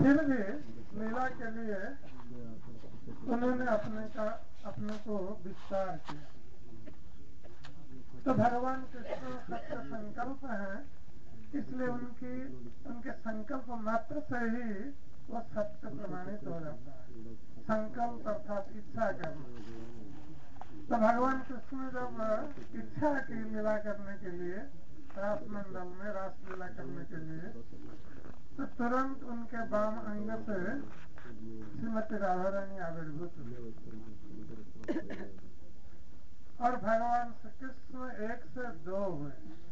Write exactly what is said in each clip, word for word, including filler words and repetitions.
फिर भी लीला के लिए उन्होंने अपने का अपने को विस्तार किया। तो भगवान कृष्ण सत्य संकल्प है, इसलिए उनकी उनके संकल्प मात्र से ही वो सत्य प्रमाणित हो जाता है। संकल्प अर्थात इच्छा करना। तो भगवान कृष्ण ने जब इच्छा की लीला करने के लिए रास मंडल में रास लीला करने के लिए, तो तुरंत उनके वाम अंग से श्रीमती राधा रानी आविर्भूत हुई और भगवान श्री कृष्ण एक से दो हुए।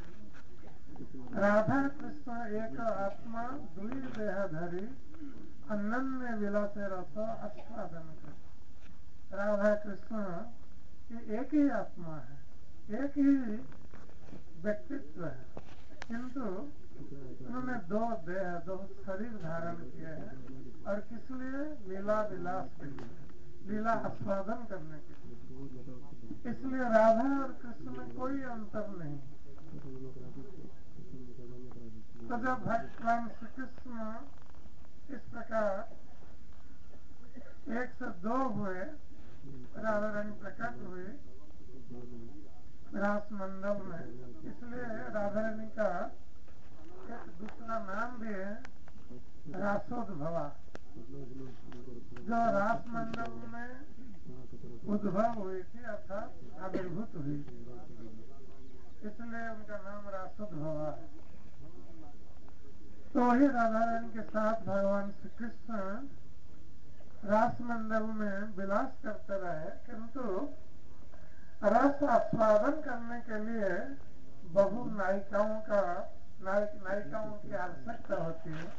राधा कृष्ण एक आत्मा दुई देहधरी अनन्य विलास रस आस्वादन कर। राधा कृष्ण की एक ही आत्मा है, एक ही व्यक्तित्व है, किंतु उन्होंने दो देह दो शरीर धारण किए हैं। और किस लिए? लीला विलास के लिए, लीला आस्वादन करने के लिए। इसलिए राधा और कृष्ण में कोई अंतर नहीं। तो जब भगवान श्री कृष्ण इस प्रकार एक से दो हुए, राधा रानी प्रकट हुई रास मंडल में, इसलिए राधा रानी का एक दूसरा नाम भी है रासोद्भवा, जो रास मंडल में उद्भव हुई थी अर्थात आविर्भूत हुई, इसलिए उनका नाम रासोद्भवा है। तो वही राधा रानी के साथ भगवान श्री कृष्ण रास मंडल में विलास करते रहे, किंतु रस आस्वादन करने के लिए बहु नायिकाओं का नायक नायिकाओं की आवश्यकता होती है।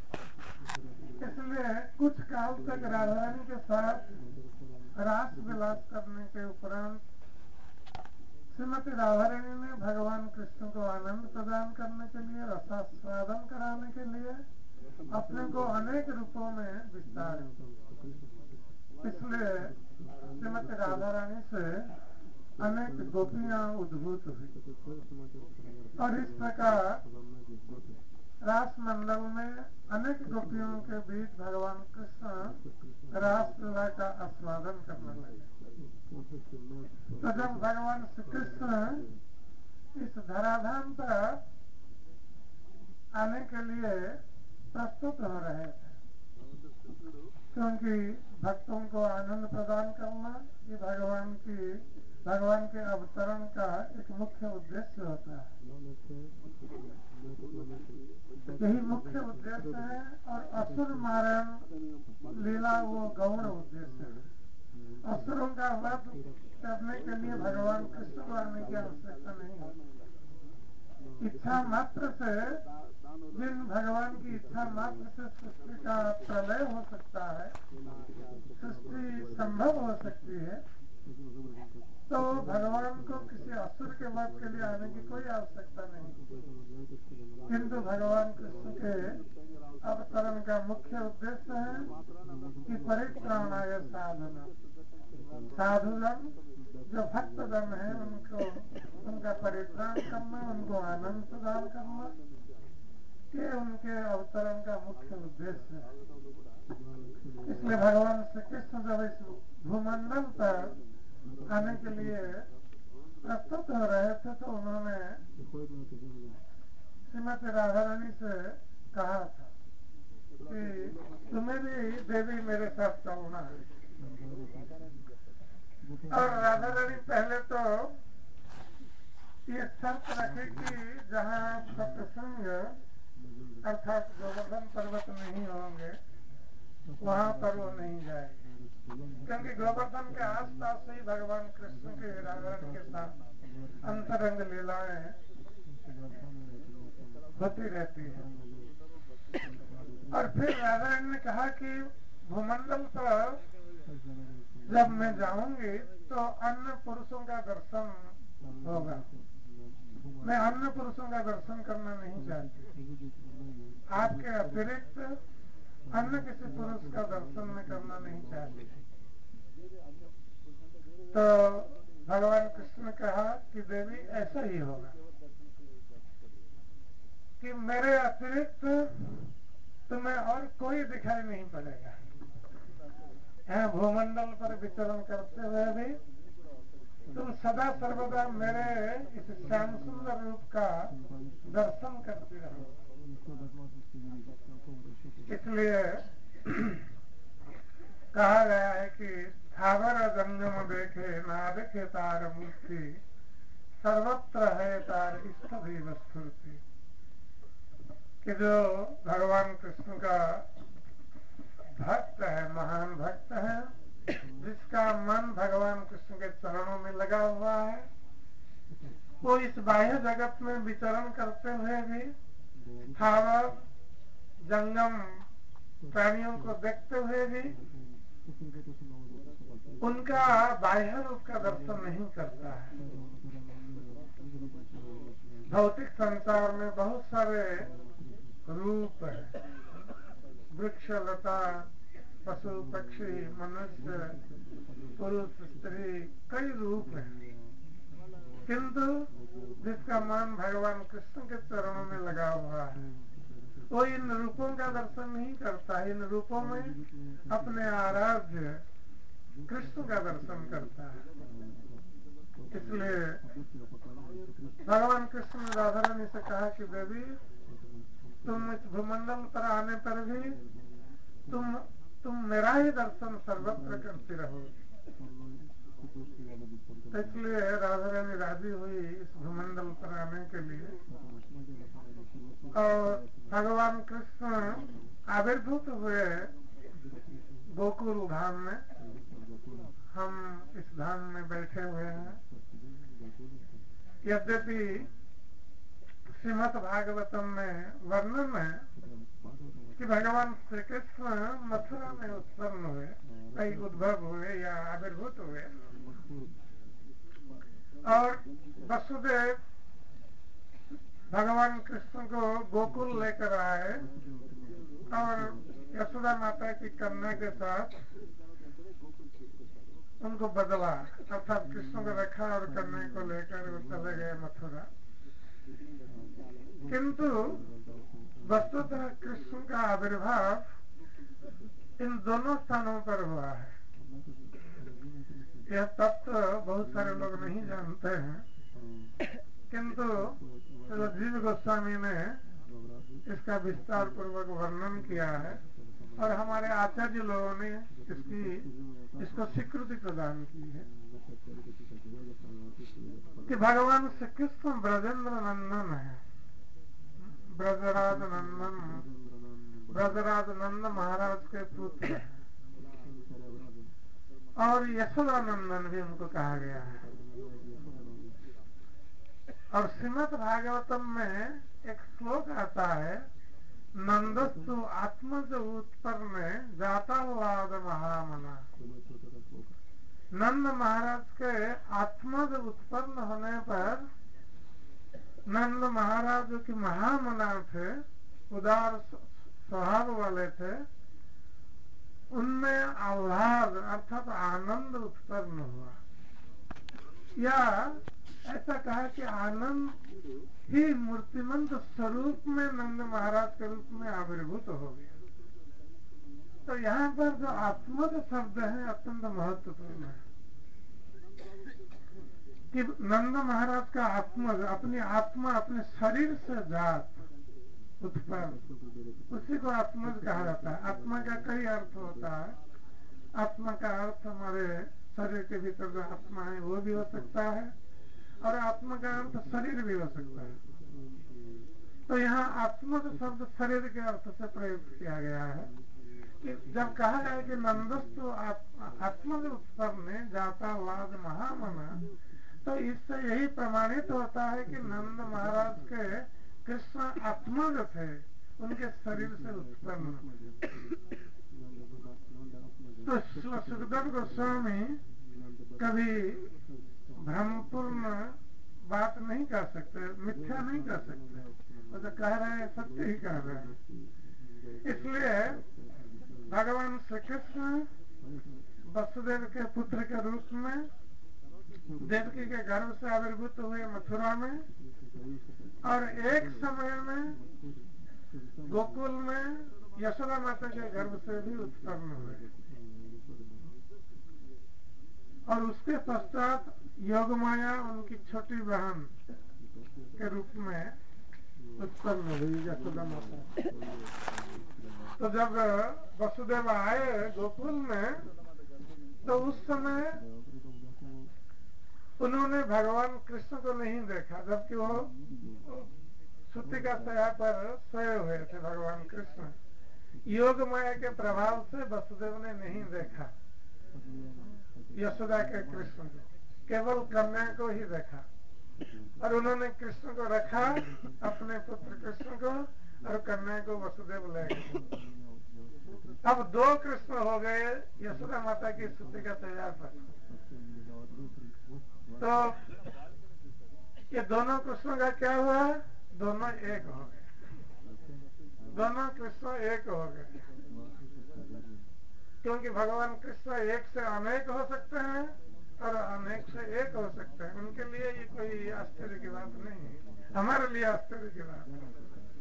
इसलिए कुछ काल तक राधा रानी के साथ रास विलास करने के उपरांत श्रीमती राधा रानी ने भगवान कृष्ण को आनंद प्रदान करने के लिए, रसास्वादन कराने के लिए अपने को अनेक रूपों में विस्तार। इसलिए श्रीमती राधा रानी से अनेक गोपियां उद्भूत हुई और इस प्रकार रास मंडल में अनेक गोपियों के बीच भगवान कृष्ण रास लीला का आस्वादन करने लगे। तो जब भगवान श्री कृष्ण इस धराधाम पर आने के लिए प्रस्तुत हो रहे थे, क्योंकि भक्तों को आनंद प्रदान करना ये भगवान की भगवान के अवतरण का एक मुख्य उद्देश्य होता है। यही मुख्य उद्देश्य है और असुर मारण लीला वो गौण उद्देश्य है। असुरों का वध करने के लिए भगवान कृष्ण को आने की आवश्यकता नहीं है। इच्छा मात्र से, जिन भगवान की इच्छा मात्र से सृष्टि का प्रलय हो सकता है, सृष्टि संभव हो सकती है, तो भगवान को किसी असुर के वध के लिए आने की कोई आवश्यकता नहीं। किंतु भगवान कृष्ण के अवतरण का मुख्य उद्देश्य है कि परित्राणाय साधना, साधुजन जो भक्तजन है उनको उनका परित्राण करना, उनको आनंद प्रदान करना, ये उनके अवतरण का मुख्य उद्देश्य है। इसलिए भगवान श्री कृष्ण जब इस भूमंडल पर आने के लिए प्रस्तुत हो रहे थे, तो उन्होंने श्रीमती राधा रानी से कहा था कि तुम्हें भी देवी मेरे साथ चलना है। और राधा रानी पहले तो ये शर्त रखी कि जहाँ सत्संग अर्थात गोवर्धन पर्वत नहीं होंगे वहाँ पर वो नहीं जाएंगे, क्योंकि गोवर्धन के आसपास ही भगवान कृष्ण के राधा रानी के साथ अंतरंग लीलाएं होती रहती है। और फिर राधा रानी ने कहा कि भूमंडल पर जब मैं जाऊंगी तो अन्य पुरुषों का दर्शन होगा, मैं अन्य पुरुषों का दर्शन करना नहीं चाहती, आपके अतिरिक्त अन्य किसी पुरुष का दर्शन मैं करना नहीं चाहती। तो भगवान कृष्ण ने कहा कि देवी ऐसा ही होगा कि मेरे अतिरिक्त तुम्हें और कोई दिखाई नहीं पड़ेगा। यहाँ भूमंडल पर विचरण करते हुए भी तुम सदा सर्वदा मेरे इस श्याम सुंदर रूप का दर्शन करते रहो। इसलिए कहा गया है कि स्थावर जंगम देखे ना देखे तार मूर्ति, सर्वत्र है तार इष्ट देव स्फूर्ति। कि जो भगवान कृष्ण का भक्त है, महान भक्त है, जिसका मन भगवान कृष्ण के चरणों में लगा हुआ है, वो इस बाह्य जगत में विचरण करते हुए भी स्थावर जंगम प्राणियों को देखते हुए भी उनका बाह्य रूप का दर्शन नहीं करता है। भौतिक संसार में बहुत सारे रूप है, वृक्ष लता पशु पक्षी मनुष्य पुरुष स्त्री, कई रूप है, किंतु जिसका मन भगवान कृष्ण के चरणों में लगा हुआ है वो इन रूपों का दर्शन नहीं करता, इन रूपों में अपने आराध्य कृष्ण का दर्शन करता है। इसलिए भगवान कृष्ण ने राधा रानी से कहा कि देवी, तुम इस भूमंडल पर आने पर भी तुम तुम मेरा ही दर्शन सर्वत्र करती रहो। इसलिए राधा रानी राजी हुई इस भूमंडल पर आने के लिए। और भगवान कृष्ण आविर्भूत हुए गोकुल धाम में। हम इस धाम में बैठे हुए हैं। यद्यपि श्रीमद् भागवतम में वर्णन है कि भगवान श्री कृष्ण मथुरा में उत्पन्न हुए, कई उद्भव हुए या आविर्भूत हुए, और वसुदेव भगवान कृष्ण को गोकुल लेकर आए और यशोदा माता की कन्या के साथ उनको बदला, अर्थात कृष्ण को रखा और कन्या को लेकर वो चले गए मथुरा। किंतु वस्तुतः कृष्ण का आविर्भाव इन दोनों स्थानों पर हुआ है। यह तत्व बहुत सारे लोग नहीं जानते हैं, किंतु जीव गोस्वामी ने इसका विस्तार पूर्वक वर्णन किया है और हमारे आचार्य लोगों ने इसकी इसको स्वीकृति प्रदान की है कि भगवान श्री कृष्ण ब्रजेंद्र नंदन है, ब्रजराज नंदन, ब्रजराज नंद महाराज के पुत्र है और यशोदानंदन भी उनको कहा गया है। और श्रीमद् भागवतम में एक श्लोक आता है, नंदस्तु आत्मज उत्पन्न जातावाद महामना। नंद महाराज के आत्मज उत्पन्न होने पर नंद महाराज जो कि महामना थे, उदार स्वभाव वाले थे, उनमें आह्लाद अर्थात आनंद उत्पन्न हुआ। या ऐसा कहा कि आनंद ही मूर्तिमंत स्वरूप में नंद महाराज के रूप में आविर्भूत हो गया। तो यहाँ पर जो आत्मज शब्द है अत्यंत महत्वपूर्ण है कि नंद महाराज का आत्मज, अपनी आत्मा, अपने शरीर से जात उत्पन्न, उसी को आत्मज कहा जाता है। आत्मा का कई अर्थ होता है। आत्मा का अर्थ हमारे शरीर के भीतर जो आत्मा है वो भी हो सकता है और आत्मा का अर्थ शरीर भी हो सकता है। तो यहाँ आत्मज शब्द शरीर के अर्थ से प्रयुक्त किया गया है कि जब कहा है कि नंदस्तु आत्मज उत्पन्न जाता वाद महामना, तो इससे यही प्रमाणित होता है कि नंद महाराज के कृष्ण आत्मज थे, उनके शरीर से उत्पन्न। तो सुखदेव गोस्वामी कभी भ्रमपूर्ण बात नहीं कर सकते, मिथ्या नहीं कर सकते, वो जो कह रहे हैं सत्य ही कह रहे हैं। इसलिए भगवान श्री कृष्ण वसुदेव के पुत्र के रूप में देवकी के गर्भ से आविर्भूत हुए मथुरा में, और एक समय में गोकुल में यशोदा माता के गर्भ से भी उत्पन्न हुए और उसके पश्चात योगमाया उनकी छोटी बहन के रूप में उत्पन्न हुई यशोदा माता। तो जब वसुदेव आए गोकुल में तो उस समय उन्होंने भगवान कृष्ण को नहीं देखा, जबकि वो सूती का शया पर सोए हुए थे। भगवान कृष्ण योग माया के प्रभाव से वसुदेव ने नहीं देखा यशोदा के कृष्ण को, केवल कन्या को ही देखा और उन्होंने कृष्ण को रखा, अपने पुत्र कृष्ण को, और कन्या को वसुदेव ले गए। अब दो कृष्ण हो गए यशोदा माता की सूती का शया पर। तो ये दोनों कृष्णों का क्या हुआ? दोनों एक हो गए, दोनों कृष्ण एक हो गए, क्योंकि भगवान कृष्ण एक से अनेक हो सकते हैं और अनेक से एक हो सकते हैं। उनके लिए ये कोई आश्चर्य की बात नहीं है, हमारे लिए आश्चर्य की बात है।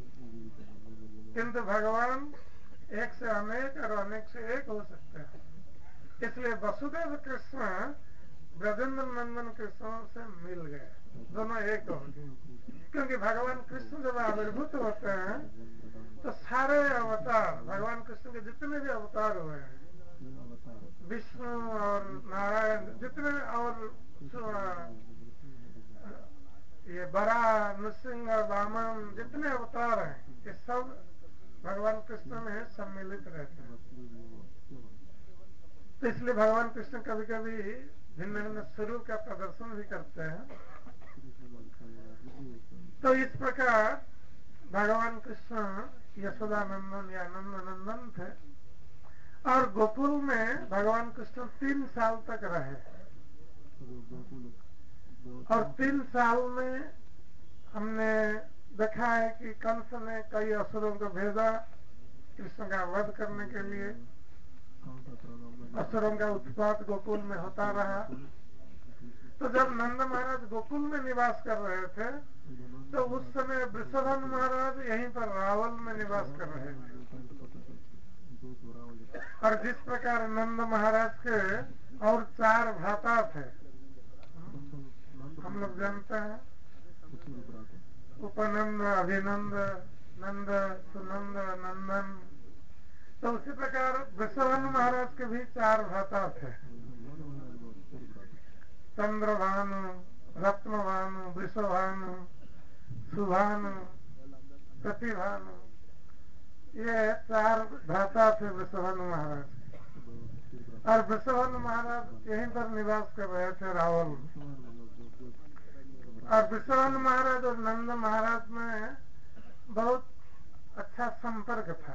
किंतु भगवान एक से अनेक और अनेक से एक हो सकते हैं। इसलिए वसुदेव कृष्ण ब्रजेंद्र नंदन कृष्ण से मिल गए, दोनों एक हो गए। क्योंकि भगवान कृष्ण जब आविर्भूत होते हैं तो सारे अवतार, भगवान कृष्ण के जितने भी अवतार हुए हैं, विष्णु और नारायण जितने, और ये बड़ा नृसिंह और वामन जितने अवतार हैं, ये सब भगवान कृष्ण में सम्मिलित रहते हैं। तो इसलिए भगवान कृष्ण कभी कभी भिन्न भिन्न स्वरूप का प्रदर्शन भी करते हैं। तो इस प्रकार भगवान कृष्ण यशोदानंदन या नंद नंदन थे और गोकुल में भगवान कृष्ण तीन साल तक रहे और तीन साल में हमने देखा है कि कंस ने कई असुरों को भेजा कृष्ण का वध करने के लिए। असुरों का उत्पात गोकुल में होता रहा। तो जब नंद महाराज गोकुल में निवास कर रहे थे तो उस समय वृषभानु महाराज यहीं पर रावल में निवास कर रहे थे। और जिस प्रकार नंद महाराज के और चार भ्राता थे, हम लोग जानते हैं, उपनंद, अभिनंद, नंद, सुनंद, नंदन। तो उसी प्रकार वृषभानु महाराज के भी चार भ्राता थे, चंद्रभानु, रत्नभानु, वृषभानु, सुभानु, प्रतिभानु। ये चार भ्राता थे वृषभानु महाराज। और वृषभानु महाराज यहीं पर निवास कर रहे थे रावल। और वृषभानु महाराज और नंद महाराज में बहुत अच्छा संपर्क था।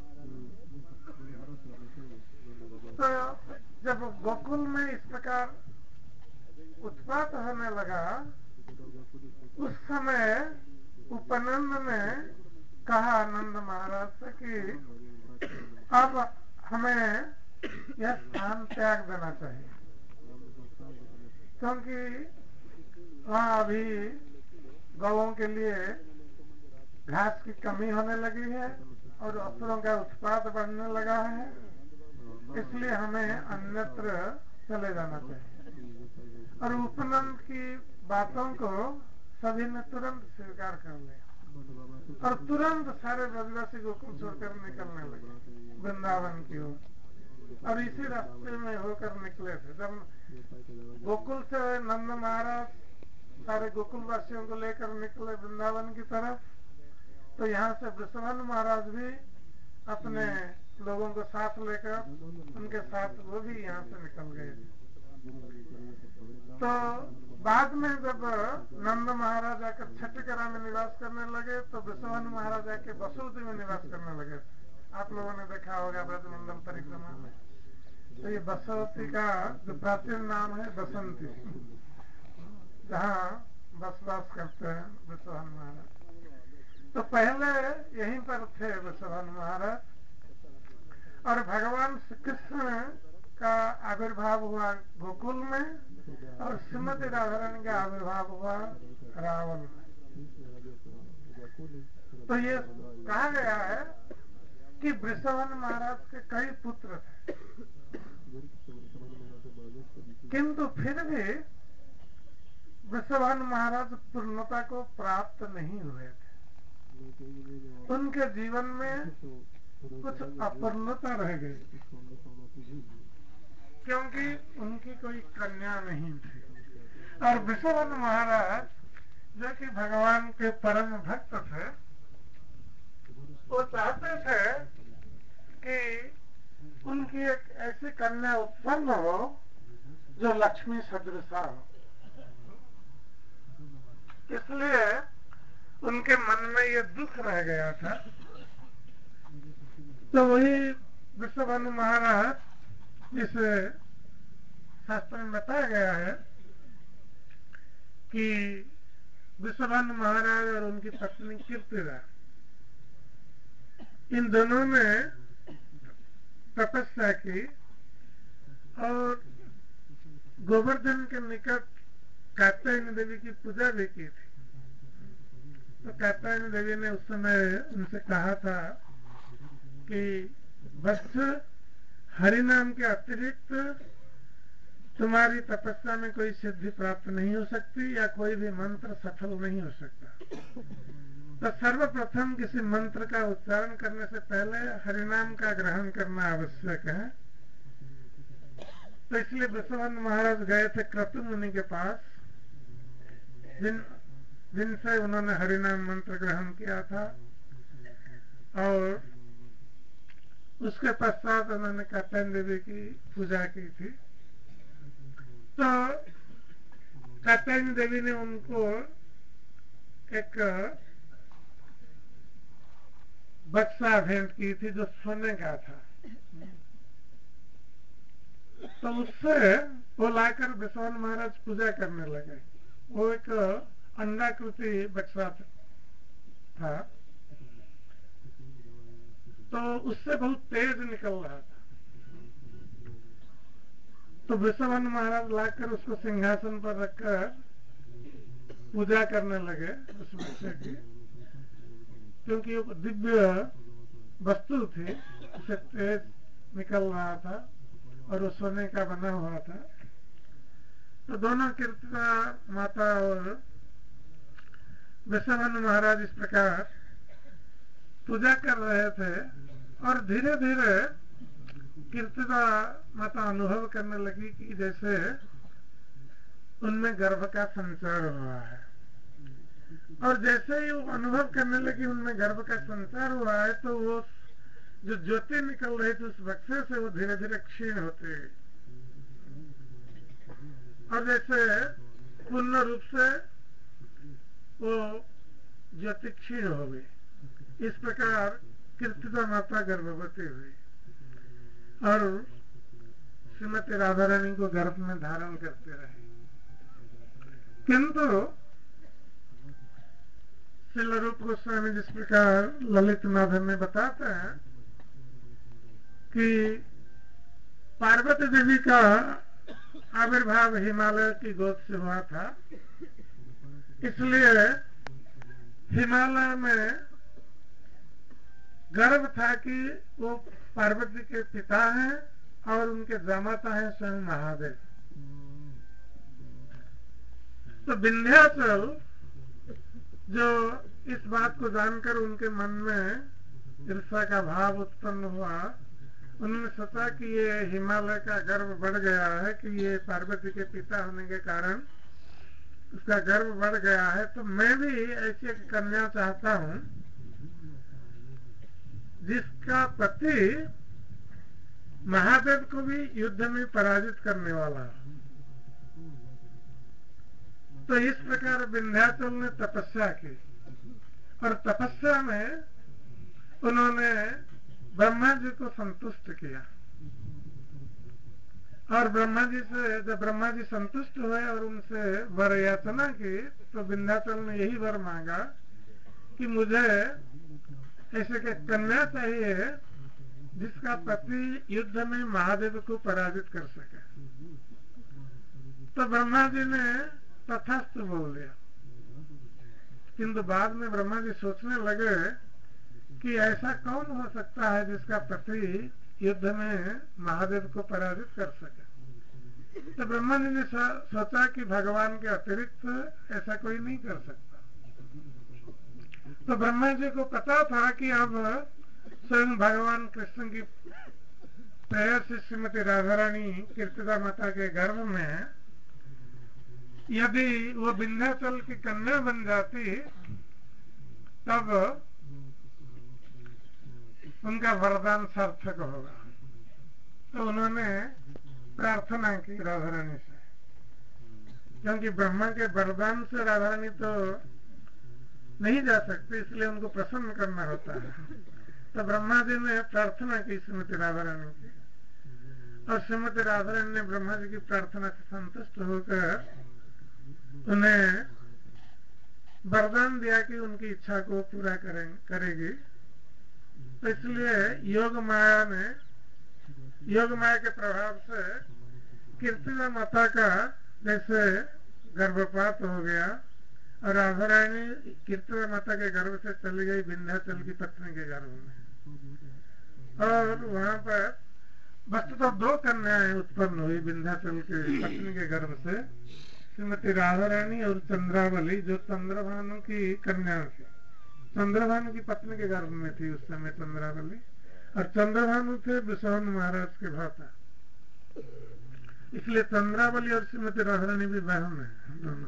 तो जब गोकुल में इस प्रकार उत्पात होने लगा, उस समय उपनंद ने कहा नंद महाराज से कि अब हमें यह स्थान त्याग देना चाहिए, क्योंकि वहाँ अभी गौओं के लिए घास की कमी होने लगी है और असुरों का उत्पात बढ़ने लगा है। इसलिए हमें अन्यत्र चले जाना चाहिए। और उपनंद की बातों को सभी ने तुरंत स्वीकार कर लिया और तुरंत सारे ब्रजवासी गोकुल छोड़कर निकलने लगे वृंदावन की ओर। और इसी रास्ते में होकर निकले थे। जब गोकुल से नंद महाराज सारे गोकुल वासियों को लेकर निकले वृंदावन की तरफ, तो यहाँ से वृषभानु महाराज भी अपने लोगों को साथ लेकर उनके साथ वो भी यहाँ से निकल गए। तो बाद में जब नंद महाराज आकर छठीकरा में निवास करने लगे तो वृषभानु महाराज आके बसंती में निवास करने लगे। आप लोगों ने देखा होगा ब्रजमंडल परिक्रमा में। तो ये बसंती का जो प्राचीन नाम है बसंती, जहाँ बसवास करते हैं वृषभानु महाराज। तो पहले यहीं पर थे वृषभानु महाराज। और भगवान श्री कृष्ण का आविर्भाव हुआ गोकुल में और श्रीमती राधा रानी का आविर्भाव हुआ रावण में। तो ये कहा गया है कि वृषभानु महाराज के कई पुत्र थे, किंतु फिर भी वृषभानु महाराज पूर्णता को प्राप्त नहीं हुए थे। उनके जीवन में कुछ अपूर्णता रह गई, क्योंकि उनकी कोई कन्या नहीं थी। और वृषभानु महाराज जो कि भगवान के परम भक्त थे, वो चाहते थे कि उनकी एक ऐसी कन्या उत्पन्न हो जो लक्ष्मी सदृशा हो। इसलिए उनके मन में ये दुख रह गया था। तो वही वृषभानु महाराज, जिसे शास्त्र में बताया गया है कि वृषभानु महाराज और उनकी पत्नी कीर्तिदा, इन दोनों ने तपस्या की और गोवर्धन के निकट कात्यायनी देवी की पूजा भी की थी। तो कात्यायनी देवी ने उस समय उनसे कहा था कि बस हरि नाम के अतिरिक्त तुम्हारी तपस्या में कोई सिद्धि प्राप्त नहीं हो सकती या कोई भी मंत्र सफल नहीं हो सकता। तो सर्वप्रथम किसी मंत्र का उच्चारण करने से पहले हरिनाम का ग्रहण करना आवश्यक है। तो इसलिए वृषभानु महाराज गए थे क्रतु मुनि के पास, जिन जिनसे उन्होंने हरिनाम मंत्र ग्रहण किया था, और उसके पश्चात उन्होंने कात्यायनी देवी की पूजा की थी। तो कात्यायनी देवी ने उनको एक बक्सा भेंट की थी जो सोने का था। तो उससे वो लाकर वृषभानु महाराज पूजा करने लगे। वो एक अंडाकृति बक्सा था, तो उससे बहुत तेज निकल रहा था। तो वृषभानु महाराज लाकर उसको सिंहासन पर रखकर पूजा करने लगे उस बक्से की, क्योंकि वो दिव्य वस्तु थी, उससे तेज निकल रहा था और वो सोने का बना हुआ था। तो दोनों कीर्तिदा माता और वृषभानु महाराज इस प्रकार पूजा कर रहे थे, और धीरे धीरे कीर्तिदा माता अनुभव करने लगी कि जैसे उनमें गर्भ का संचार हुआ है। और जैसे ही वो अनुभव करने लगी उनमें गर्भ का संचार हुआ है, तो वो जो ज्योति निकल रही थी उस बक्से से वो धीरे धीरे क्षीण होते गई, और जैसे पूर्ण रूप से वो ज्योति क्षीण हो गई। इस प्रकार कीर्तिदा माता गर्भवती हुई और श्रीमती राधा रानी को गर्भ में धारण करते रहे। किंतु श्रील रूप गोस्वामी जिस प्रकार ललित माधव में बताते हैं कि पार्वती देवी का आविर्भाव हिमालय की गोद से हुआ था, इसलिए हिमालय में गर्व था कि वो पार्वती के पिता हैं और उनके जामाता हैं स्वयं महादेव। तो विंध्याचल जो इस बात को जानकर उनके मन में ईर्ष्या का भाव उत्पन्न हुआ, उन्होंने सोचा कि ये हिमालय का गर्व बढ़ गया है कि ये पार्वती के पिता होने के कारण उसका गर्व बढ़ गया है, तो मैं भी ऐसी एक कन्या चाहता हूँ जिसका पति महादेव को भी युद्ध में पराजित करने वाला है। तो इस प्रकार विंध्याचल ने तपस्या की, और तपस्या में उन्होंने ब्रह्मा जी को संतुष्ट किया, और ब्रह्मा जी से जब ब्रह्मा जी संतुष्ट हुए और उनसे वर याचना की, तो विंध्याचल ने यही वर मांगा कि मुझे ऐसे के कन्या चाहिए जिसका पति युद्ध में महादेव को पराजित कर सके। तो ब्रह्मा जी ने तथास्तु बोल दिया, किंतु बाद में ब्रह्मा जी सोचने लगे कि ऐसा कौन हो सकता है जिसका पति युद्ध में महादेव को पराजित कर सके। तो ब्रह्मा जी ने सोचा कि भगवान के अतिरिक्त ऐसा कोई नहीं कर सकता। तो ब्रह्मा जी को पता था कि अब स्वयं भगवान कृष्ण की प्रेयसी श्रीमती राधा रानी कीर्तिदा माता के गर्भ में यदि वो विंध्याचल की कन्या बन जाती तब उनका वरदान सार्थक होगा। तो उन्होंने प्रार्थना की राधा रानी से, क्योंकि ब्रह्मा के वरदान से राधा रानी तो नहीं जा सकती, इसलिए उनको प्रसन्न करना होता है। तो ब्रह्मा जी ने प्रार्थना की श्रीमती राधा रानी की, और श्रीमती राधा रानी ने ब्रह्मा जी की प्रार्थना से संतुष्ट होकर उन्हें वरदान दिया कि उनकी इच्छा को पूरा करें करेगी। तो इसलिए योग माया ने योग माया के प्रभाव से कीर्तिदा माता का जैसे गर्भपात हो गया और राधा रानी कीर्तिदा माता के गर्भ से चली गई विंध्याचल की पत्नी के गर्भ में, और वहां पर वस्तुतः तो दो कन्याएं उत्पन्न हुई विंध्याचल के पत्नी के गर्भ से, श्रीमती राधा रानी और चंद्रावली, जो चंद्रभानु की कन्या थी। चंद्रभानु की पत्नी के गर्भ में थी उस समय चंद्रावली, और चंद्रभानु थे विश्वन महाराज के भ्राता, इसलिए चंद्रावली और श्रीमती राधा रानी भी बहन है दोनों।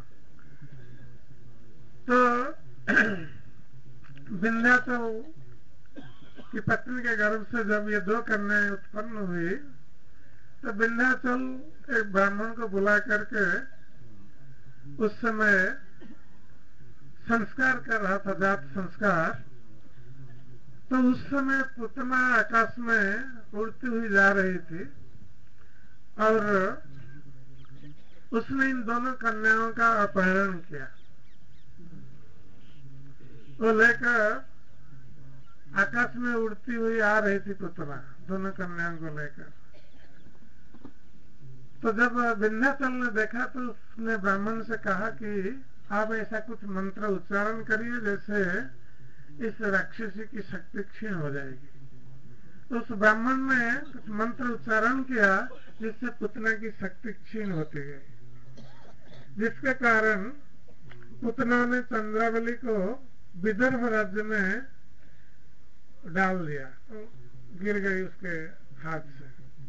तो विंध्याचल की पत्नी के गर्भ से जब ये दो कन्याएं उत्पन्न हुई तो विंध्याचल एक ब्राह्मण को बुला करके उस समय संस्कार कर रहा था, जात संस्कार। तो उस समय पुतना आकाश में उड़ती हुई जा रही थी और उसने इन दोनों कन्याओं का अपहरण किया। वो लेकर आकाश में उड़ती हुई आ रही थी पुतना, दोनों कन्याओं को लेकर। तो जब विंध्याचल ने देखा तो उसने ब्राह्मण से कहा कि आप ऐसा कुछ मंत्र उच्चारण करिए जैसे इस राक्षसी की शक्ति क्षीण हो जाएगी। तो उस ब्राह्मण ने कुछ मंत्र उच्चारण किया जिससे पुतना की शक्ति क्षीण होती गई, जिसके कारण पुतना ने चंद्रावली को विदर्भ राज्य में डाल दिया, तो गिर गई उसके हाथ से।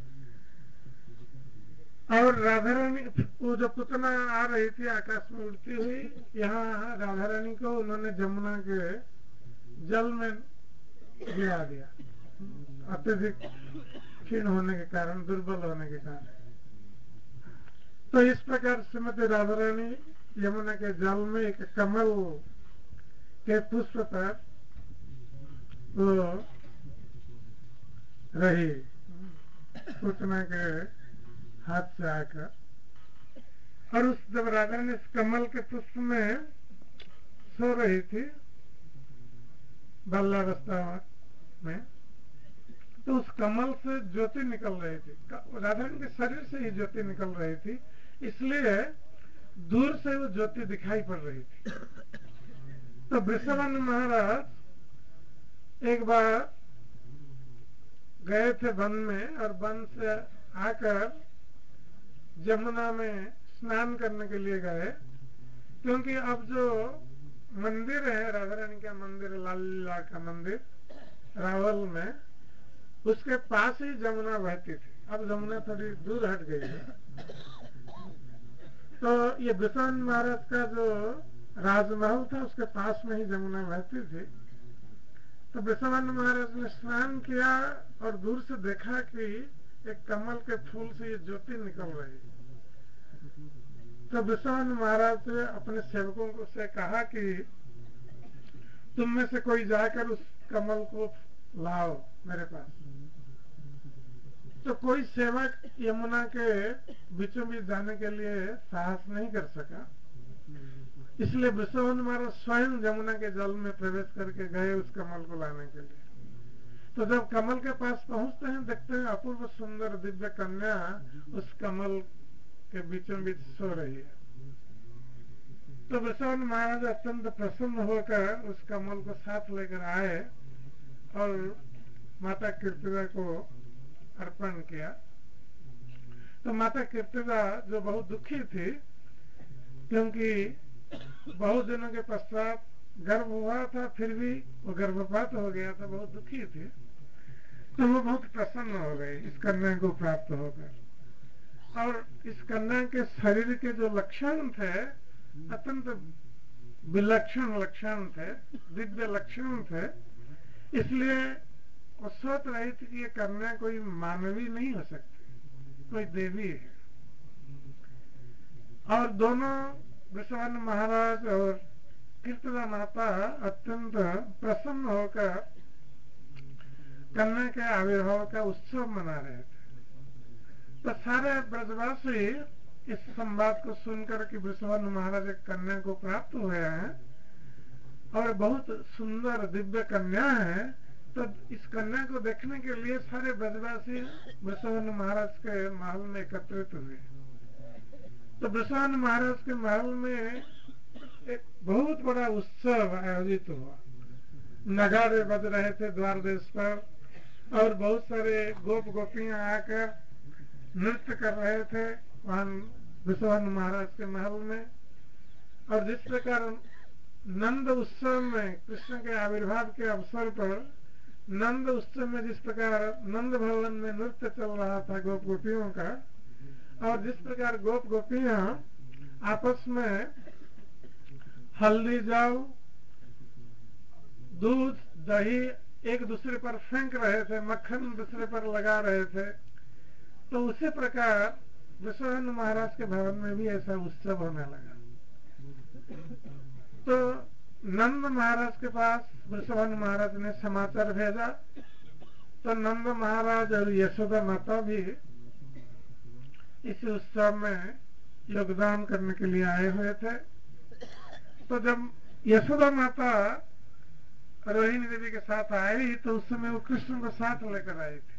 और राधा रानी, वो जो पुतना आ रही थी आकाश में उड़ती हुई, यहाँ राधा रानी को उन्होंने जमुना के जल में गिरा दिया, अत्यधिक क्षीण होने के कारण, दुर्बल होने के कारण। तो इस प्रकार श्रीमती राधा रानी यमुना के जल में एक कमल के पुष्प पर वो रही, पुतना के हाथ से आकर। और उस जब राधा रानी इस कमल के पुष्प में सो रही थी बाल्यावस्था में, तो उस कमल से ज्योति निकल रही थी, राधा रानी के शरीर से ही ज्योति निकल रही थी, इसलिए दूर से वो ज्योति दिखाई पड़ रही थी। तो वृषभानु महाराज एक बार गए थे वन में, और वन से आकर जमुना में स्नान करने के लिए गए, क्योंकि अब जो मंदिर है राधा रानी का मंदिर, लाल लीला का मंदिर रावल में, उसके पास ही जमुना बहती थी। अब जमुना थोड़ी दूर हट गई है। तो ये वृषभानु महाराज का जो राजमहल था उसके पास में ही जमुना बहती थी। तो वृषभानु महाराज ने स्नान किया और दूर से देखा कि एक कमल के फूल से ये ज्योति निकल रही। तो वृषभानु महाराज ने अपने सेवकों को से कहा कि तुम में से कोई जाकर उस कमल को लाओ मेरे पास। तो कोई सेवक यमुना के बीचों बीच जाने के लिए साहस नहीं कर सका, इसलिए वृषभानु महाराज स्वयं यमुना के जल में प्रवेश करके गए उस कमल को लाने के लिए। तो जब कमल के पास पहुंचते हैं, देखते हैं अपूर्व सुंदर दिव्य कन्या उस कमल के बीचों बीच सो रही है। तो वृषभानु महाराज अत्यंत प्रसन्न होकर उस कमल को साथ लेकर आए और माता कीर्तिदा को अर्पण किया। तो माता कीर्तिदा जो बहुत दुखी थी, क्योंकि बहुत दिनों के पश्चात गर्भ हुआ था, फिर भी वो गर्भपात हो गया था, बहुत दुखी थी। तो वो बहुत प्रसन्न हो गई इस कन्या को प्राप्त होकर। और इस कन्या के शरीर के जो लक्षण थे अत्यंत विलक्षण लक्षण थे, दिव्य लक्षण थे, इसलिए वो सोच रही थी कि ये कन्या कोई मानवी नहीं हो सकती, कोई देवी है। और दोनों वृषभानु महाराज और कीर्तिदा माता अत्यंत प्रसन्न होकर कन्या के आविर्भाव का उत्सव मना रहे थे। तो सारे ब्रजवासी इस संवाद को सुनकर कि वृषभानु महाराज एक कन्या को प्राप्त हुए हैं और बहुत सुंदर दिव्य कन्या है, तो इस कन्या को देखने के लिए सारे ब्रजवासी वृषभानु महाराज के महल में एकत्रित हुए। तो वृषभानु महाराज के महल में एक बहुत बड़ा उत्सव आयोजित हुआ। नगाड़े बज रहे थे द्वार देश पर और बहुत सारे गोप गोपियां आकर नृत्य कर रहे थे वहां वृषभानु महाराज के महल में। और जिस प्रकार नंद उत्सव में कृष्ण के आविर्भाव के अवसर पर नंद उत्सव में जिस प्रकार नंद भवन में नृत्य चल रहा था गोप गोपियों का, और जिस प्रकार गोप गोपियां आपस में हल्दी जल दूध दही एक दूसरे पर फेंक रहे थे, मक्खन दूसरे पर लगा रहे थे, तो उसी प्रकार वृषभानु महाराज के भवन में भी ऐसा उत्सव होने लगा। तो नंद महाराज के पास वृषभानु महाराज ने समाचार भेजा। तो नंद महाराज और यशोदा माता भी इस उत्सव में योगदान करने के लिए आए हुए थे। तो जब यशोदा माता रोहिणी देवी के साथ आई तो उस समय वो कृष्ण को साथ लेकर आई थी।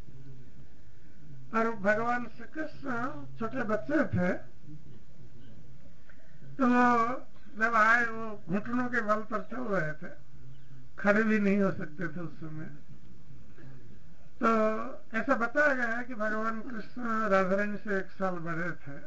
और भगवान श्री कृष्ण छोटे बच्चे थे, तो जब आए वो घुटनों के बल पर चल रहे थे, खड़े भी नहीं हो सकते थे उस समय। तो ऐसा बताया गया है कि भगवान कृष्ण राधा रानी से एक साल बड़े थे।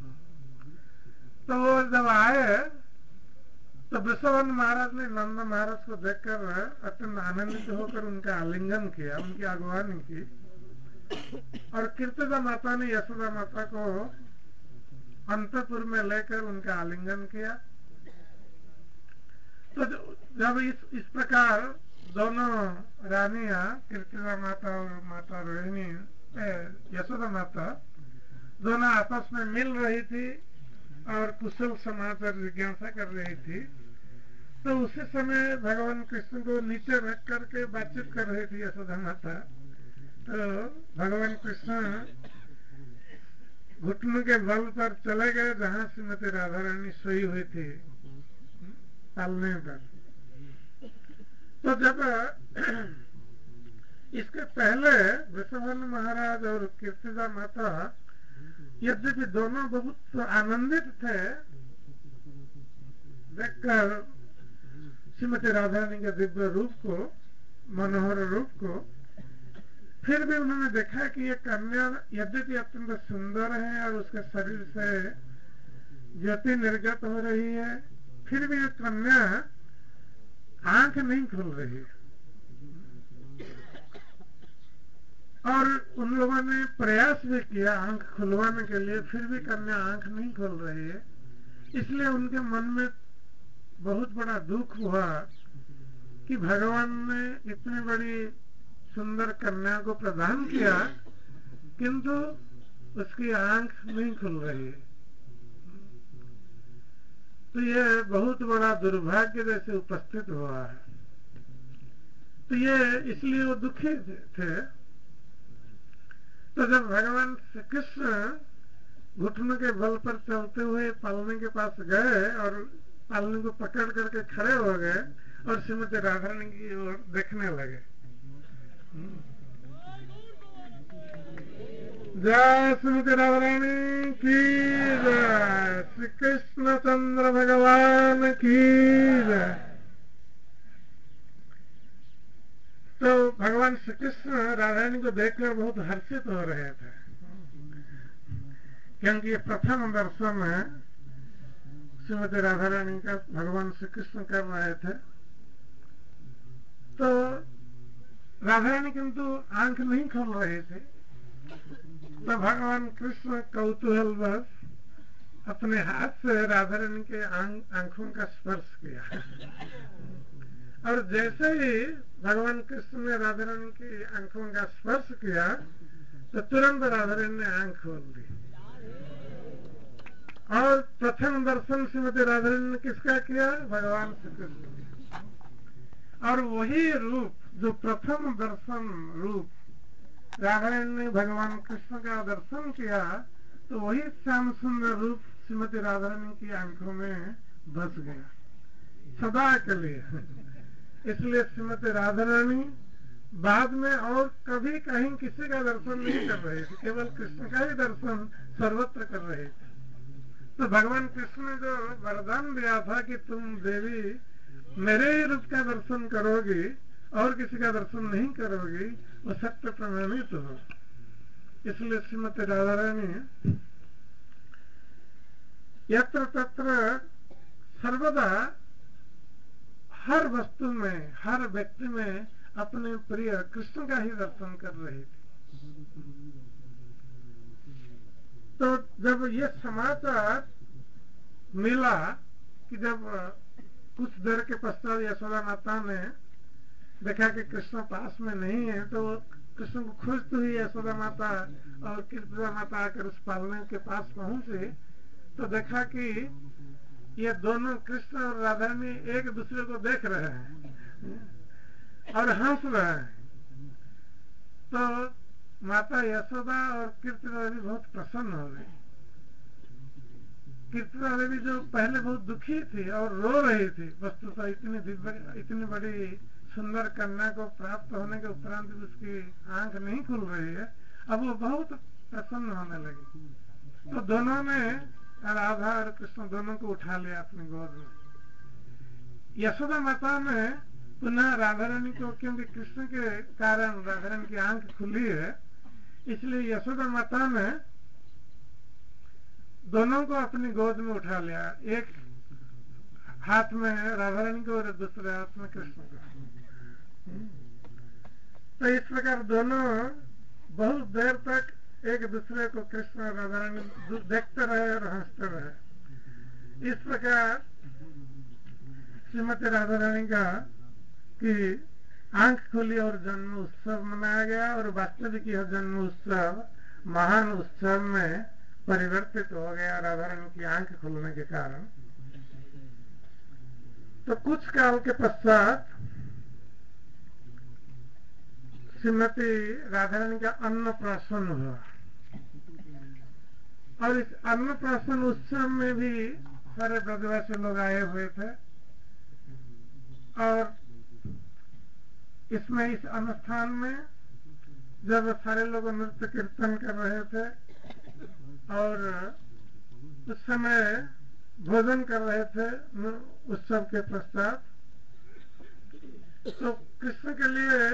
तो वो जब आए तो वृषभानु महाराज ने नंद महाराज को देखकर अत्यंत आनंदित होकर उनका आलिंगन किया, उनकी अगवानी की। और कीर्तिदा माता ने यशोदा माता को अंतपुर में लेकर उनका आलिंगन किया। तो जब इस इस प्रकार दोनों रानियां कीर्तिदा माता और माता रोहिणी यशोदा माता दोनों आपस में मिल रही थी और कुशल समाचार जिज्ञासा कर रही थी, तो उसी समय भगवान कृष्ण को नीचे रख करके बातचीत कर रही थी यशोदा माता। तो भगवान कृष्ण घुटनों के बल पर चले गए जहां श्रीमती राधा रानी सोई हुई थी पालने पर। तो जब इसके पहले वृषभानु महाराज और कीर्तिदा माता यद्यपि दोनों बहुत आनंदित थे देखकर श्रीमती राधा रानी के दिव्य रूप को, मनोहर रूप को, फिर भी उन्होंने देखा कि ये कन्या यद्यपि अत्यंत सुंदर है और उसके शरीर से ज्योति निर्गत हो रही है, फिर भी ये कन्या आंख नहीं खुल रही। और उन लोगों ने प्रयास भी किया आंख खुलवाने के लिए, फिर भी कन्या आंख नहीं खुल रही है। इसलिए उनके मन में बहुत बड़ा दुख हुआ कि भगवान ने इतनी बड़ी सुंदर कन्या को प्रदान किया किंतु उसकी आंख नहीं खुल रही है। तो ये बहुत बड़ा दुर्भाग्य जैसे उपस्थित हुआ है। तो ये इसलिए वो दुखी थे। तो जब भगवान श्री कृष्ण घुटनों के बल पर चलते हुए पालने के पास गए और पालने को पकड़ करके खड़े हो गए और श्रीमती राधा रानी की ओर देखने लगे। जय श्रीमती राधा रानी की जय, श्री कृष्ण चंद्र भगवान की जय। तो तो भगवान श्री कृष्ण राधा रानी को देखकर बहुत हर्षित हो रहे थे, क्योंकि ये प्रथम दर्शन है श्रीमती राधा रानी का भगवान श्री कृष्ण कर रहे थे। तो राधा रानी किंतु आंख नहीं खोल रहे थे, तो भगवान कृष्ण कौतूहल बस अपने हाथ से राधा रानी के आंखों का स्पर्श किया, और जैसे ही भगवान कृष्ण ने राधा रानी की आंखों का स्पर्श किया तो तुरंत राधा रानी ने आंख खोल दी। और प्रथम दर्शन श्रीमती राधा रानी ने किसका किया? भगवान श्री कृष्ण। और वही रूप जो प्रथम दर्शन रूप राधा रानी ने भगवान कृष्ण का दर्शन किया, तो वही श्याम सुंदर रूप श्रीमती राधा रानी की आंखों में बस गया सदा के लिए। इसलिए श्रीमती राधा रानी बाद में और कभी कहीं किसी का दर्शन नहीं कर रहे थे, केवल कृष्ण का ही दर्शन सर्वत्र कर रहे थे। तो भगवान कृष्ण ने जो वरदान दिया था कि तुम देवी मेरे ही रूप का दर्शन करोगी और किसी का दर्शन नहीं करोगी, वो सत्य प्रमाणित हो। इसलिए श्रीमती राधा रानी यत्र तत्र सर्वदा हर वस्तु में, हर व्यक्ति में अपने प्रिय कृष्ण का ही दर्शन कर रही थी। तो जब ये समाचार मिला कि जब कुछ देर के पश्चात यशोदा माता ने देखा कि कृष्ण पास में नहीं है, तो कृष्ण को खुश हुई यशोदा माता, और कृष्ण माता आकर उस पालने के पास पहुंचे तो देखा कि ये दोनों कृष्ण और राधा रानी एक दूसरे को देख रहे हैं और हंस रहे हैं। तो माता यशोदा और कीर्तिदा देवी बहुत प्रसन्न हो गई। कीर्तिदा देवी जो पहले बहुत दुखी थी और रो रही थी, वस्तुतः इतनी दिव्य इतनी बड़ी सुंदर कन्या को प्राप्त होने के उपरांत उसकी आंख नहीं खुल रही है, अब वो बहुत प्रसन्न होने लगी। तो दोनों ने, राधा और कृष्ण दोनों को उठा लिया अपनी गोद में। यशोदा माता ने पुनः राधा रानी को, क्योंकि कृष्ण के कारण राधा रानी की आंख खुली है, इसलिए यशोदा माता ने दोनों को अपनी गोद में उठा लिया, एक हाथ में राधा रानी को और दूसरे हाथ में कृष्ण को। तो इस प्रकार दोनों बहुत देर तक एक दूसरे को कृष्ण और राधा रानी देखते रहे और हंसते रहे। इस प्रकार श्रीमती राधा रानी का कि आंख खुली और जन्म उत्सव मनाया गया, और वास्तविक यह जन्म उत्सव महान उत्सव में परिवर्तित हो गया राधा रानी की आंख खुलने के कारण। तो कुछ काल के पश्चात श्रीमती राधा रानी का अन्नप्राशन हुआ, और इस अन्नप्राशन उत्सव में भी सारे ब्रजवासी लोग आए हुए थे, और इसमें इस अनुष्ठान में जब सारे लोग नृत्य कीर्तन कर रहे थे और उस समय भोजन कर रहे थे उत्सव के पश्चात, तो कृष्ण के लिए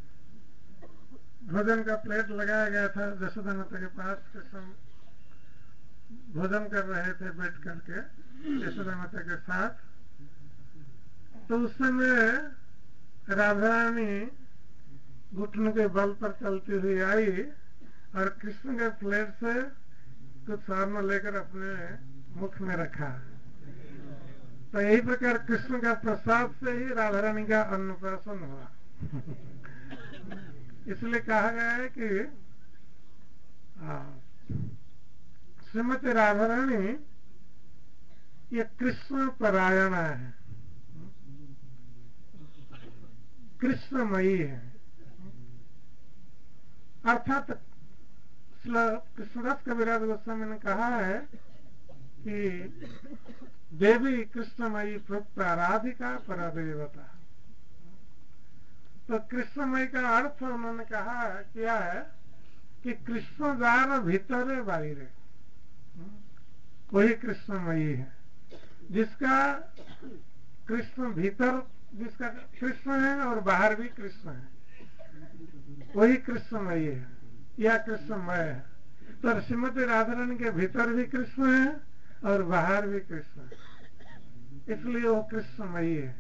भोजन का प्लेट लगाया गया था यशोदा माता के पास। कृष्ण भोजन कर रहे थे बैठ करके यशोदा माता के साथ। तो उस समय राधा रानी घुटनों के बल पर चलती हुई आई और कृष्ण के प्लेट से कुछ स्वर्ण लेकर अपने मुख में रखा। तो यही प्रकार कृष्ण का प्रसाद से ही राधा रानी का अन्नप्राशन हुआ। इसलिए कहा गया है कि श्रीमती राधा रानी ये कृष्ण परायणा है, कृष्णमयी है। अर्थात कृष्णदास कविराज गोस्वामी ने कहा है कि देवी कृष्णमयी प्रोक्ता राधिका परादेवता। तो कृष्णमयी का अर्थ उन्होंने कहा किया है कि कृष्ण द्वार भीतर बाहर वही कृष्णमयी है, जिसका कृष्ण भीतर जिसका कृष्ण है और बाहर भी कृष्ण है। वही कृष्णमयी है या कृष्णमय है। तो श्रीमती राधा रानी के भीतर भी कृष्ण है और बाहर भी कृष्ण है, इसलिए वो कृष्णमयी है।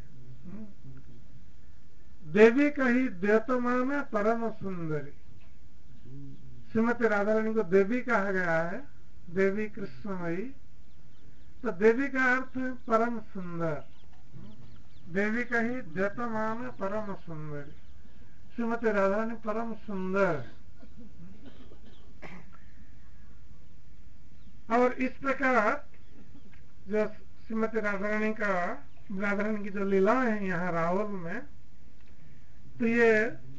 देवी कही द्योतमाना परम सुंदरी, श्रीमती राधा रानी को देवी कहा गया है, देवी कृष्णमयी। तो देवी का अर्थ है परम सुंदर, देवी कही द्योतमाना परम सुंदरी, श्रीमती राधा रानी परम सुंदर है। और इस प्रकार जो श्रीमती राधा रानी का राधा रानी की जो लीलाएं हैं यहाँ रावल में, तो ये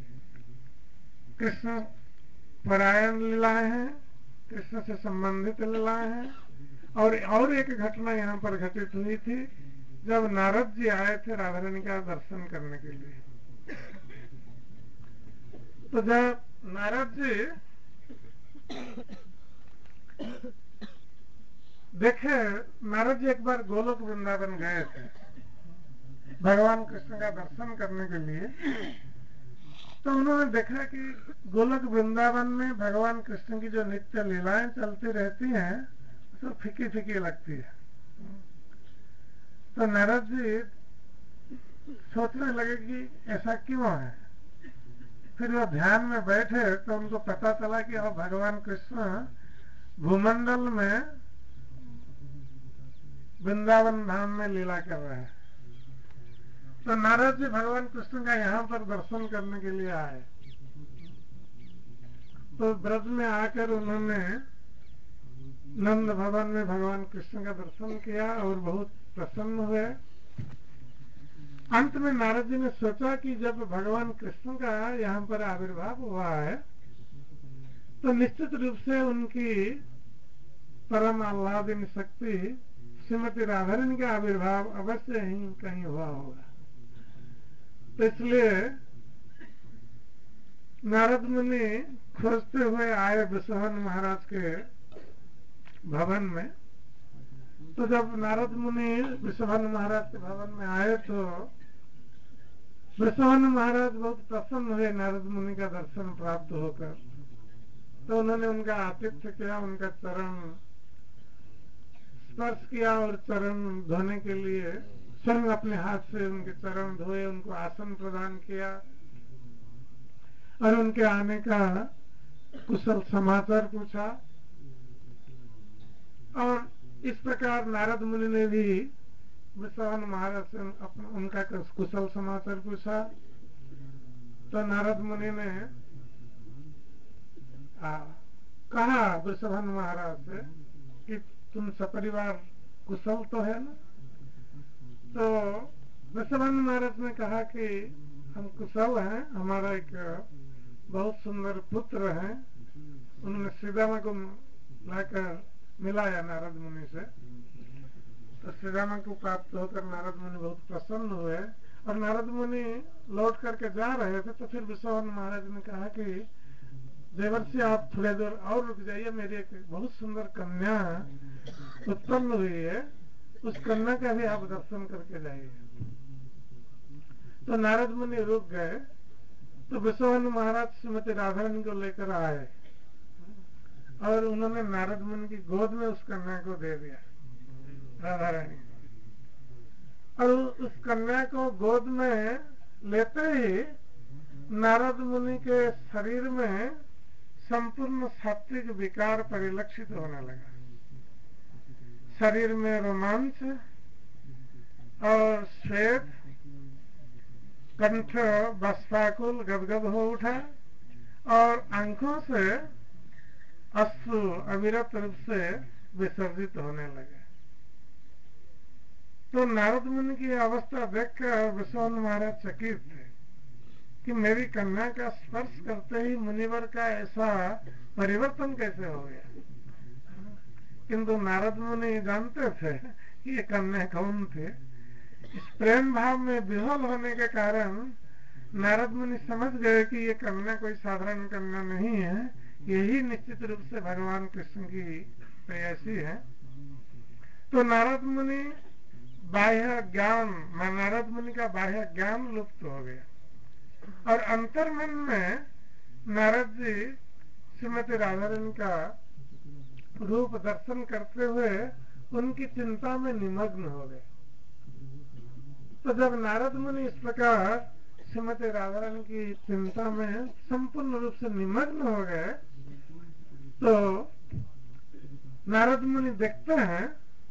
कृष्ण परायण लीलाएं हैं, कृष्ण से संबंधित लीलाएं हैं। और और एक घटना यहाँ पर घटित हुई थी जब नारद जी आए थे राधा रानी का दर्शन करने के लिए। तो जब नारद जी देखे, नारद जी एक बार गोलोक वृंदावन गए थे भगवान कृष्ण का दर्शन करने के लिए। तो उन्होंने देखा कि गोलोक वृंदावन में भगवान कृष्ण की जो नित्य लीलाएं चलती रहती हैं सब फीकी फीकी लगती है। तो नारद जी सोचने लगे कि ऐसा क्यों है। फिर वो ध्यान में बैठे तो उनको पता चला कि अब भगवान कृष्ण भूमंडल में वृंदावन धाम में लीला कर रहे हैं। तो नारद जी भगवान कृष्ण का यहाँ पर दर्शन करने के लिए आए। तो ब्रज में आकर उन्होंने नंद भवन में भगवान कृष्ण का दर्शन किया और बहुत प्रसन्न हुए। अंत में नारद जी ने सोचा कि जब भगवान कृष्ण का यहाँ पर आविर्भाव हुआ है तो निश्चित रूप से उनकी परम आह्लादिनी शक्ति श्रीमती राधा रानी का आविर्भाव अवश्य ही कहीं हुआ होगा। तो इसलिए नारद मुनि खोजते हुए आए वृषभान महाराज के भवन में। तो जब नारद मुनि वृषभान महाराज के भवन में आए तो वृषभान महाराज बहुत प्रसन्न हुए नारद मुनि का दर्शन प्राप्त होकर। तो उन्होंने उनका आतिथ्य किया, उनका चरण स्पर्श किया और चरण धोने के लिए स्वयं अपने हाथ से उनके चरण धोए, उनको आसन प्रदान किया और उनके आने का कुशल समाचार पूछा। और इस प्रकार नारद मुनि ने भी वृषभान महाराज से अपना उनका कुशल समाचार पूछा। तो नारद मुनि ने आ, कहा वृषभान महाराज से कि तुम सपरिवार कुशल तो है ना। तो वृषभान महाराज ने कहा कि हम कुशल हैं, हमारा एक बहुत सुंदर पुत्र है। उन्होंने श्रीदामा को लाकर मिलाया नारद मुनि से। तो श्रीदामा को प्राप्त होकर नारद मुनि बहुत प्रसन्न हुए। और नारद मुनि लौट करके जा रहे थे तो फिर वृषभान महाराज ने कहा कि देवर्षि आप थोड़ी देर और रुक जाइए, मेरी एक बहुत सुंदर कन्या उत्पन्न हुई है, उस कन्या का भी आप दर्शन करके जाइए। तो नारद मुनि रुक गए। तो वृषभान महाराज श्रीमती राधा रानी को लेकर आए और उन्होंने नारद मुनि की गोद में उस कन्या को दे दिया, राधा रानी। और उस कन्या को गोद में लेते ही नारद मुनि के शरीर में संपूर्ण सात्विक विकार परिलक्षित होने लगा। शरीर में रोमांच और श्वेत, कंठ बाष्पाकुल गदगद हो उठा और आंखों से अश्रु अविरत रूप से विसर्जित होने लगे। तो नारद मुनि की अवस्था देखकर वृषभान महाराज चकित थे कि मेरी कन्या का स्पर्श करते ही मुनिवर का ऐसा परिवर्तन कैसे हो गया। किंतु नारद मुनि जानते थे कि ये कन्या कौन थे। इस प्रेम भाव में विह्वल होने के कारण नारद मुनि समझ गए कि ये कन्या कोई साधारण कन्या नहीं है, यही निश्चित रूप से भगवान कृष्ण की प्रेयसी है। तो नारद मुनि बाह्य ज्ञान नारद मुनि का बाह्य ज्ञान लुप्त हो गया और अंतर्मन में नारद जी श्रीमती राधा रानी का रूप दर्शन करते हुए उनकी चिंता में निमग्न हो गए। तो जब नारद मुनि इस प्रकार श्रीमती राधा रानी की चिंता में संपूर्ण रूप से निमग्न हो गए तो नारद मुनि देखते हैं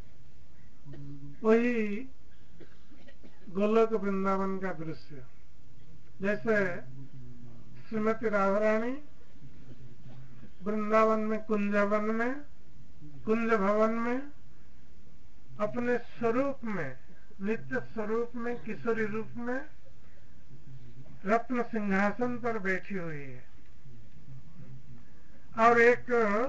वही गोलोक वृंदावन का दृश्य, जैसे श्रीमती राधा रानी वृंदावन में कुंजवन में कुंज भवन में अपने स्वरूप में नित्य स्वरूप में किशोरी रूप में रत्न सिंहासन पर बैठी हुई है और एक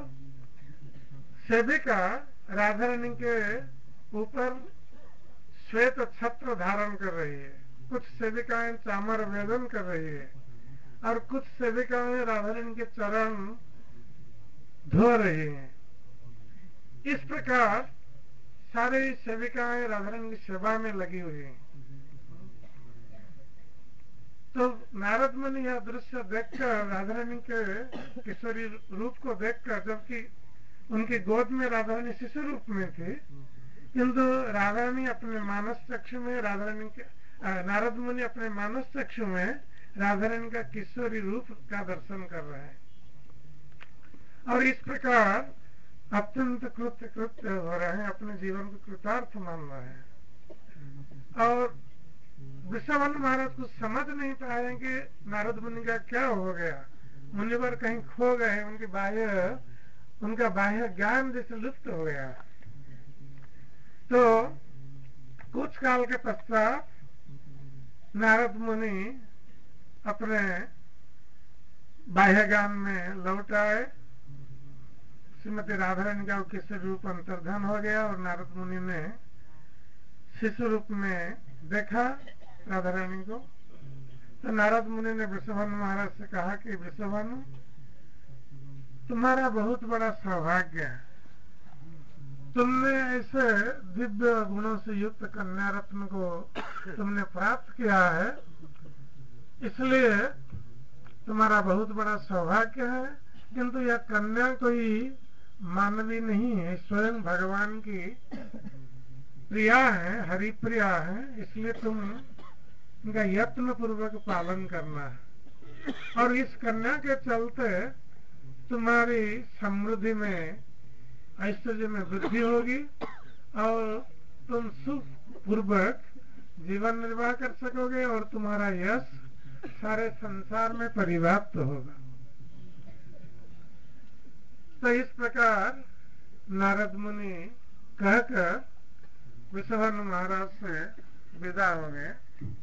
सेविका राधा रानी के ऊपर श्वेत छत्र धारण कर रही है। कुछ सेविकाएं चामर वेदन कर रही है और कुछ सेविकाएं राधा रानी के चरण धो रही हैं। इस प्रकार सारी सेविकाएं राधा रानी की सेवा में लगी हुई हैं। तो नारद मुनि यह दृश्य देखकर राधा रानी के किशोरी रूप को देखकर, जबकि उनकी गोद में राधा रानी शिशु रूप में थी, किंतु राधा रानी अपने मानस चक्षु में राधा रानी के नारद मुनि अपने मानस चक्षु में राधा रानी का किशोरी रूप का दर्शन कर रहे हैं और इस प्रकार अत्यंत कृत्य कृत्य हो रहे हैं, अपने जीवन को कृतार्थ मान रहे हैं। और वृषभानु महाराज कुछ समझ नहीं पाए कि नारद मुनि का क्या हो गया, मुनिवर कहीं खो गए, उनकी बाह्य उनका बाह्य ज्ञान जैसे लुप्त हो गया। तो कुछ काल के पश्चात नारद मुनि अपने बाह्य ज्ञान में लौट आए। श्रीमती राधा रानी का किसी रूप अंतर्धान हो गया और नारद मुनि ने शिशु रूप में देखा राधा रानी को। तो नारद मुनि ने वृषभानु महाराज से कहा कि वृषभानु, तुम्हारा बहुत बड़ा सौभाग्य है, तुमने ऐसे दिव्य गुणों से युक्त कन्या रत्न को तुमने प्राप्त किया है, इसलिए तुम्हारा बहुत बड़ा सौभाग्य है। किंतु यह कन्या कोई मानवी नहीं है, स्वयं भगवान की प्रिया है, हरिप्रिया है, इसलिए तुम इनका यत्न पूर्वक पालन करना है और इस कन्या के चलते तुम्हारी समृद्धि में ऐश्वर्य में वृद्धि होगी और तुम सुख पूर्वक जीवन निर्वाह कर सकोगे और तुम्हारा यश सारे संसार में परिव्याप्त होगा। तो इस प्रकार नारद मुनि कहकर वृषभानु महाराज से विदा हो गए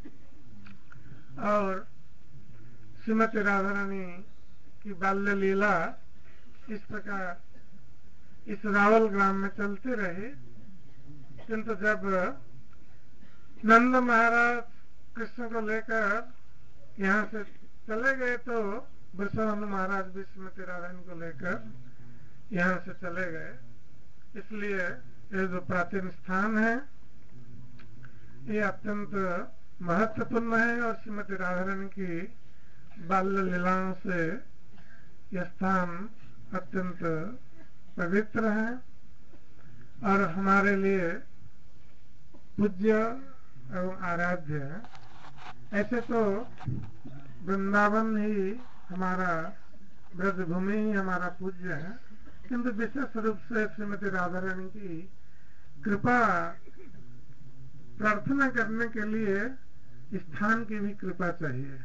और श्रीमती राधा रानी की बाल्य लीला इस प्रकार इस रावल ग्राम में चलती रही। किंतु जब नंद महाराज कृष्ण को लेकर यहाँ से चले गए तो वृषभानु महाराज भी श्रीमती राधा रानी को लेकर यहाँ से चले गए। इसलिए ये जो प्राचीन स्थान है ये अत्यंत महत्वपूर्ण है और श्रीमती राधा रानी की बाल्य लीलाओं से यह स्थान अत्यंत पवित्र है और हमारे लिए पूज्य एवं आराध्य है। ऐसे तो वृंदावन ही हमारा ब्रज भूमि ही हमारा पूज्य है, किंतु विशेष रूप से श्रीमती राधा रानी की कृपा प्रार्थना करने के लिए स्थान की भी कृपा चाहिए।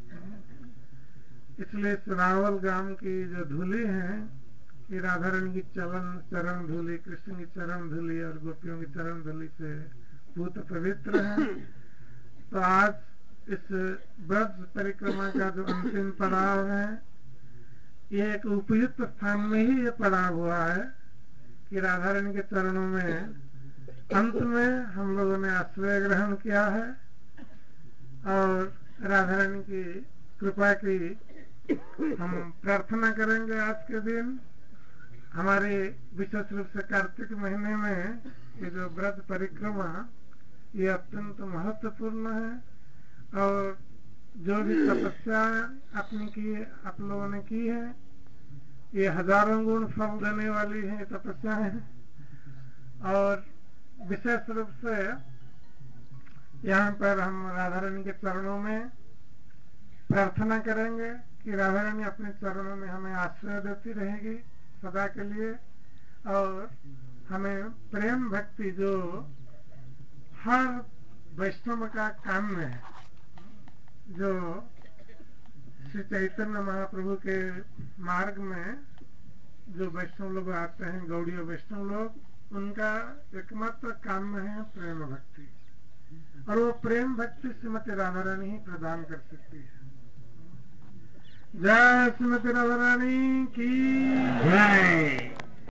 इसलिए रावल ग्राम की जो धूली है कि राधा रानी की चरण चरण धूली, कृष्ण की चरण धूली और गोपियों की चरण धूली से पूत पवित्र है। तो आज इस ब्रज परिक्रमा का जो अंतिम पड़ाव है ये एक उपयुक्त स्थान में ही ये पड़ाव हुआ है कि राधा रानी के चरणों में अंत में हम लोगों ने आश्रय ग्रहण किया है और राधा रानी की कृपा की हम प्रार्थना करेंगे। आज के दिन हमारे विशेष रूप से कार्तिक महीने में ये जो ब्रज परिक्रमा ये अत्यंत महत्वपूर्ण है और जो भी तपस्या अपनी की आप लोगों ने की है, ये हजारों गुण फल देने वाली है तपस्या है। और विशेष रूप से यहाँ पर हम राधा रानी के चरणों में प्रार्थना करेंगे कि राधा रानी अपने चरणों में हमें आश्रय देती रहेगी सदा के लिए, और हमें प्रेम भक्ति जो हर वैष्णव का काम में है, जो श्री चैतन्य महाप्रभु के मार्ग में जो वैष्णव लोग आते हैं, गौड़ीय वैष्णव लोग, उनका एकमात्र काम में है प्रेम भक्ति, और वो प्रेम भक्ति श्रीमती राधा रानी ही प्रदान कर सकती है। जय श्रीमती राधा रानी की जय।